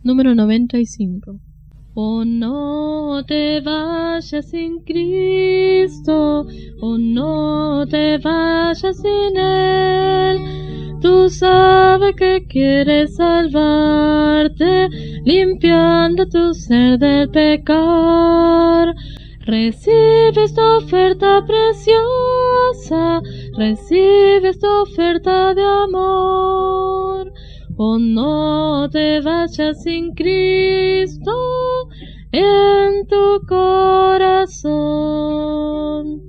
Número 95. Oh, no te vayas sin Cristo, oh, no te vayas sin Él. Tú sabes que quiere salvarte, limpiando tu ser del pecar. Recibe esta oferta preciosa, recibe esta oferta de amor. Oh, no te vayas sin Cristo en tu corazón.